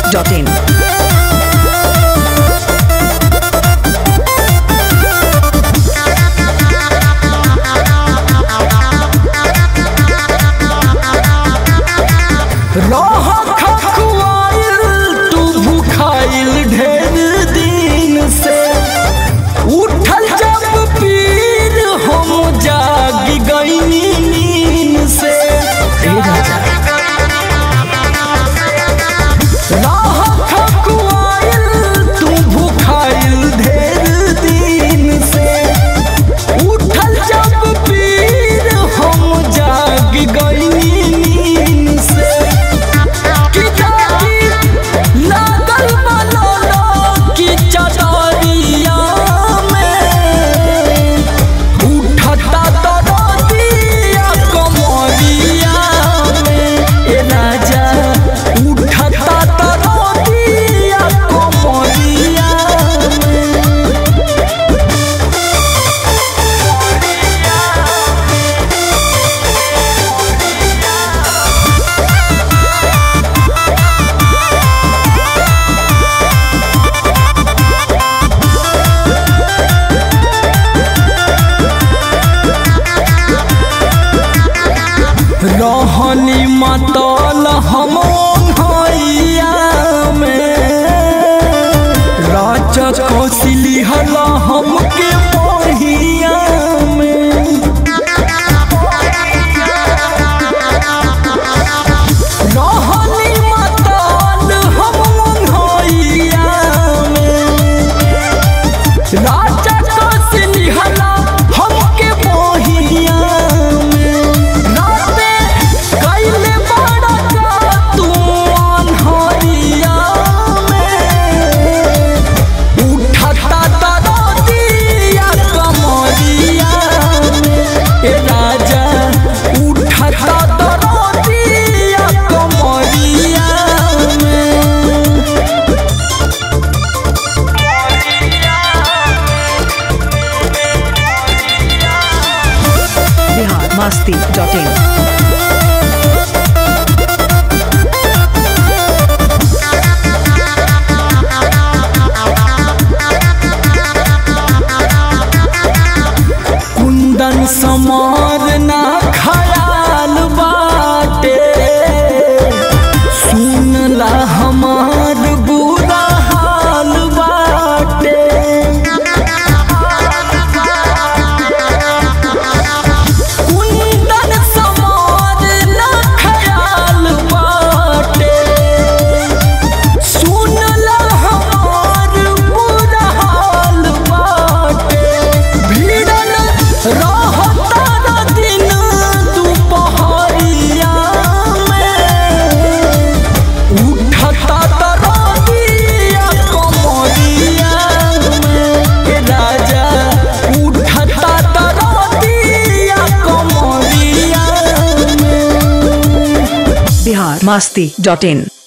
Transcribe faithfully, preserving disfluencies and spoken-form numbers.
Dot in. तू भूखाइल ढेर दिन से उठल जब पीर हम जाग गईनी नींद से। राह खखुआइल तू भूखाइल ढेर दिन से उठल जब पीर हम जाग गईनी नींद से। रहनी मतल हम भैया में राजा कौशली हला हमके बढ़िया में। रहनी मतल हम भैया में राजा कौशली हला हमके बढ़िया मस्ती डॉट इन। कुंदन समार ना खयाल बाटे सुनला हमार बुरा हाल बाटे। बिहार मस्ती डॉट इन।